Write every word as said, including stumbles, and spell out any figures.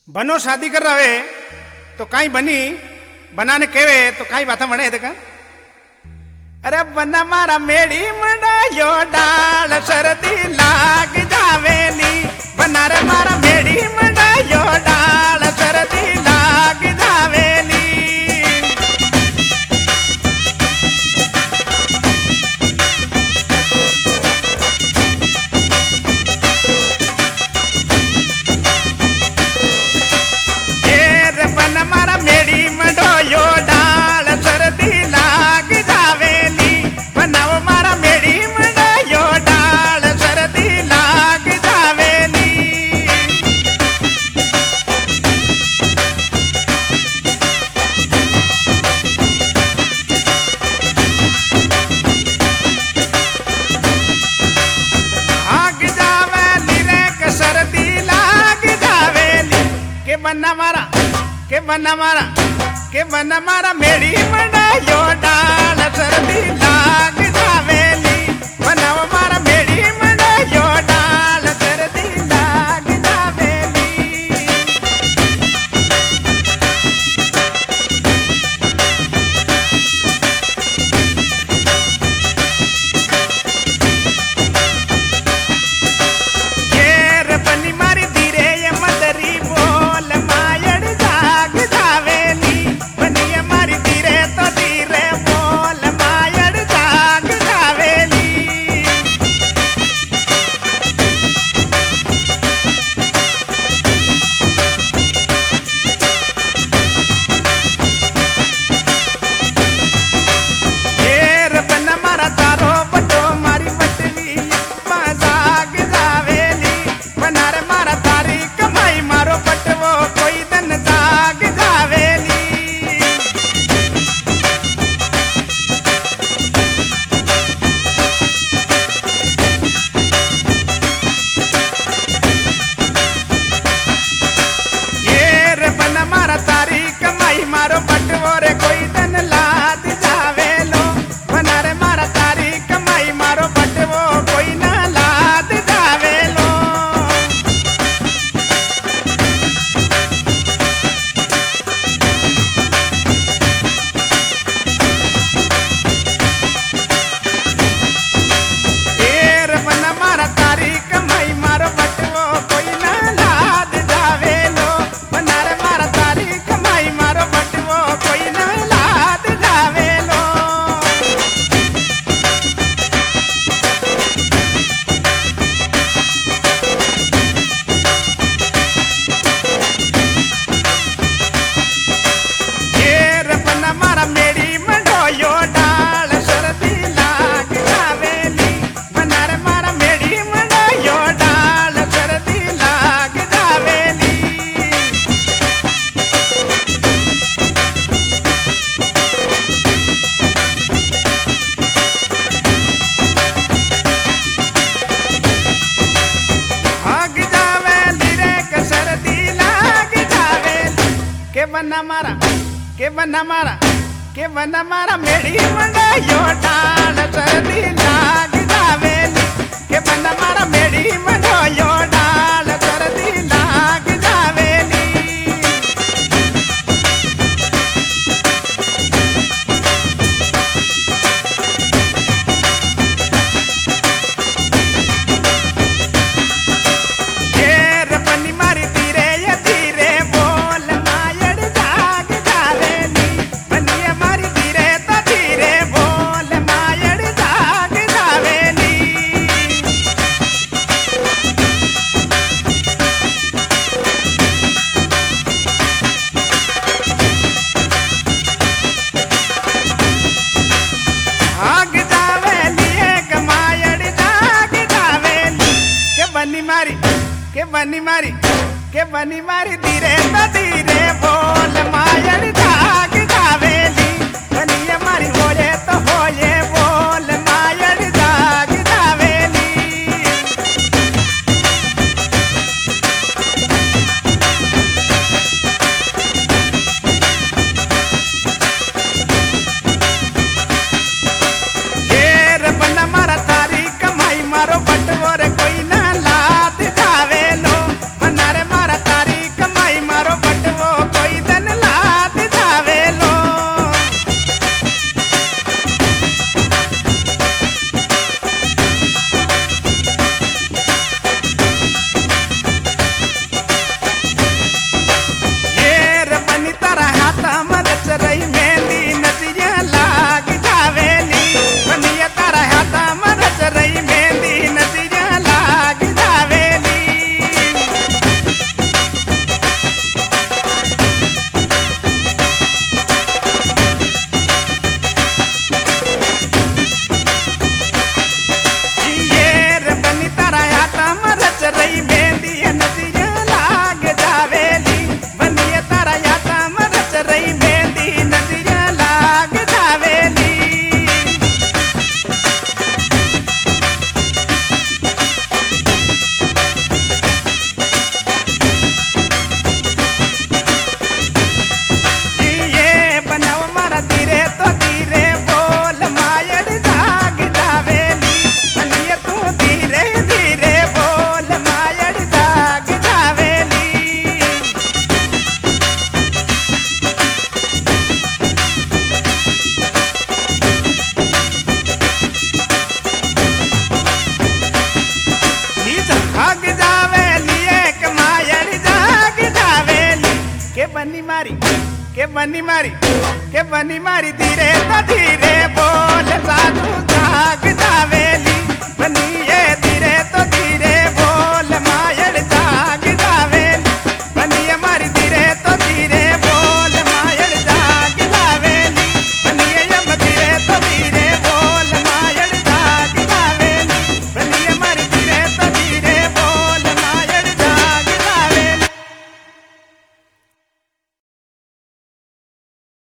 बनो शादी कर रहे तो काई बनी बनाने केवे तो काई बात बने थे का अरे बना मारा मेड़ी मना यो डाल सर्दी लाग जावेली बना रे मारा मेड़ी मना यो डाल सर्दी लाग जावेली बना मारा के बना मारा के बना मारा मेरी मना यो डाल सर्दी लाग जावेली बनाओ मारा मेरी मना यो डाल सर्दी लाग जावेली ये रे बनी मारी धीरे ये मदरी बना मारा के बना मारा के बना मारा मेरी मना यो डाल सर्दी लाग जावेली के बना मारा मेरी मना यो डाल सर्दी लाग जावेली ये बनी मारी धीरे ये धीरे बोल मायर जाग जावेली बनिए मारी धीरे तो धीरे बोल मायर जाग जावेली आग जावेली एक मायर जाग जावेली के बनी मारी के बनी मारी के बनी मारी धीरे तो धीरे बोल मायर जाग जावेली बनिए मारी होए तो होए बोल मायर जाग जावेली ये रे बना मारा तारी कमाई मारो बटवोरे कोई ना लाद जावेलो बना रे मारा तारी कमाई मारो बनी मारी के बनी मारी के बनी मारी धीरे तो धीरे बोल साधु जाग जावेली बनी ये धीरे